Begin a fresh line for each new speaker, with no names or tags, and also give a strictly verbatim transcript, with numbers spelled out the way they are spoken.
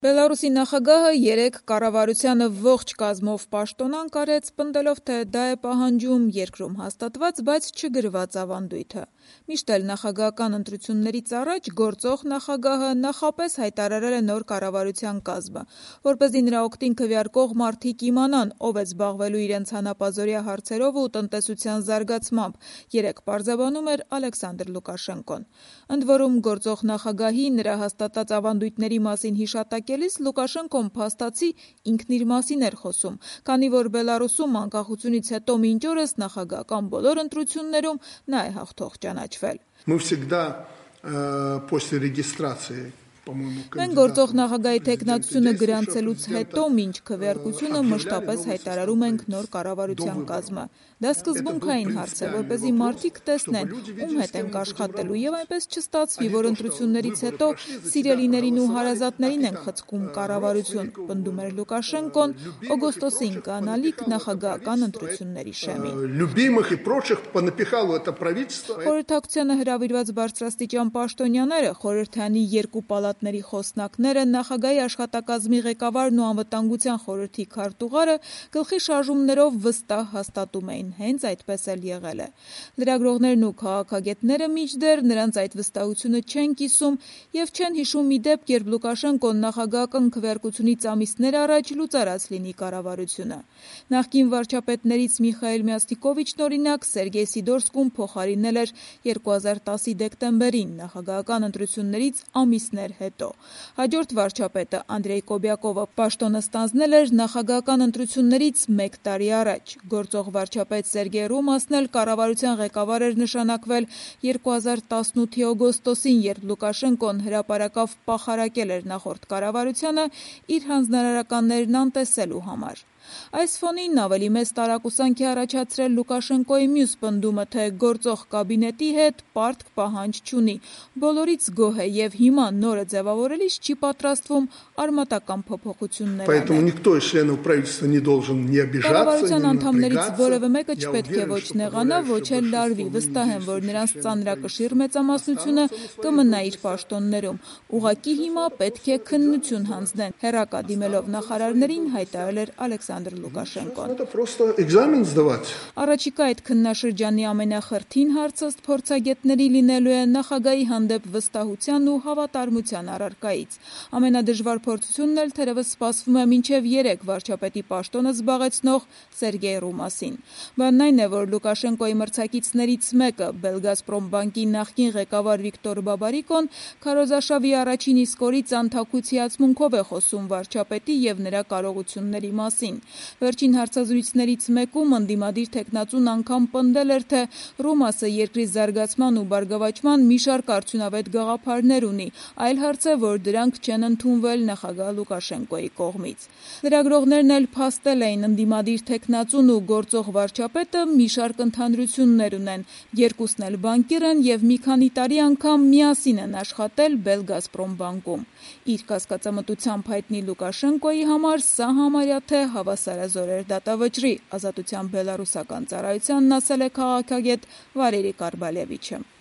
Բելարուսի նախագահը երեկ կառավարությանը ողջ կազմով պաշտոնանկ արեց, պնդելով, թե դա է պահանջում երկրում հաստատված, բայց չգրված ավանդույթը։ Միշտ էլ նախագահական ընտրություններից առաջ գործող նախագահը նախապես հայտարարել է նոր կառավարության կազմը, որպեսզի նրա օգտին քվեարկող մարդիկ իմանան, ով է զբաղվելու իրենց հանապազօրյա հարցերով ու տնտեսության զարգացմամբ, երեկ պարզաբանում էր Ալեքսանդր Լուկաշենկոն։ Ընդ որում, գործող նախագահի նրա հաստատած ավանդույթների մասին հիշատակելիս Լուկաշենկոն փաստացի ինքն իր մասին էր խոսում, քանի որ Բելարուսում անկախությունից հետո մինչ օրս նախագահական բոլոր ընտրություններում նա է հաղթող ճանաչվել։
Мы всегда после регистрации
Մենք գործող նախագահի թեկնածությունը գրանցելուց հետո մինչ քվեարկությունը մշտապես հայտարարում ենք նոր կառավարության կազմը։ Դա սկզբունքային հարց է, որպեսզի մարդիկ տեսնեն, ում հետ ենք աշխատելու, եւ այնպես չստացվի, որ ընտրություններից հետո սիրելիներին ու հարազատներին են խցկում կառավարություն, պնդում էր Լուկաշենկոն օգոստոսին կանալիք նախագահական ընտրությունների շեմին։ Խորհրդակցությանը հրավիրված բարձրաստիճան պաշտոնյաները, խորհրդանի երկու պալատների խոսնակները, նախագահի աշխատակազմի ղեկավարն ու անվտանգության խորհրդի քարտուղարը գլխի շարժումներով վստահ հաստատում էին, հենց այդպես էլ եղել է։ Լրագրողներն ու քաղաքագետները մինչդեռ նրանց այդ վստահությունը չեն կիսում եւ չեն հիշում մի դեպք, երբ Լուկաշենկոն նախագահական քվեարկությունից ամիսներ առաջ լուծարած լինի կառավարությունը։ Նախկին վարչապետներից Միխայիլ Մյասնիկովիչն օրինակ Սերգեյ Սիդորսկուն փոխարինել էր երկու հազար տասի դեկտեմբերին նախագահական ընտրություններից ամիսներ հետո։ Հաջորդ վարչապետը Անդրեյ Կոբյակովը պաշտոնը ստանձնել էր նախագահական ընտրություններից մեկ տարի առաջ։ Գործող վարչապետ Սերգեյ Ռոմասն էլ կառավարության ղեկավար էր նշանակվել երկու հազար տասնութի օգոստոսին, երբ Լուկաշենկոն հրապարակավ պախարակել էր նախորդ կառավարությանը իր հանձնարարականներն անտեսելու համար։ Այս ֆոնին ավելի մեծ տարակուսանք է առաջացրել Լուկաշենկոյի մյուս պնդումը, թե գործող կաբինետի հետ պարտք պահանջ չունի, բոլորից գոհ է եւ հիմա նորը ձևավորելիս չի պատրաստվում արմատական փոփոխություններ անել։ Կառավարության անդամներից որևէ մեկը չպետք է ոչ նեղանա, ոչ էլ լարվի, վստահ եմ, որ նրանց ծանրակշիռ մեծամասնությունը կմնա իր պաշտոններում։ Ուղղակի հիմա պետք է քննություն հանձնեն, հեռակա դիմելով նախարարներին հայտարարել էր Ալեքսանդր Լուկաշենկոն։ Առաջիկա այդ քննաշրջանի ամենախրթին հարցը ըստ փորձագետների լինելու է նախագահի հանդեպ վստահության ու հավատարմության առարկայից։ Ամենադժվար փորձությունն էլ թերևս սպասվում է մինչև երեք վարչապետի պաշտոնը զբաղեցնող Սերգեյ Ռոմասին։ Բանն այն է, որ Լուկաշենկոյի մրցակիցներից մեկը, Belgazprom բանկի նախկին ղեկավար Վիկտոր Բաբարիկոն, քարոզարշավի առաջին իսկ օրից անթաքույց հիացմունքով է խոսում վարչապետի եւ նրա կարողությունների մասին։ Վերջին հարցազրույցներից մեկում ընդդիմադիր թեկնածուն անգամ պնդել էր, թե Ռոմասը երկրի զարգացման ու բարգավաճման մի շարք արդյունավետ գաղափարներ ունի, այլ հարց է, որ դրանք չեն ընդունվել նախագահ Լուկաշենկոյի կողմից։ Լրագրողներն էլ փաստել էին ընդդիմադիր թեկնածուն ու գործող վարչապետը մի շարք ընդհանրություններ ունեն, երկուսն էլ բանկիր են եւ մի քանի տարի անգամ միասին են աշխատել Belgazprom բանկում։ Իր կասկածամտությամբ հայտնի Լուկաշենկոյի համար սա համարյա թե հավասարազոր էր դատավճռի, Ազատության բելարուսական ծառայությանն ասել է քաղաքագետ Վալերի Կարբալևիչը։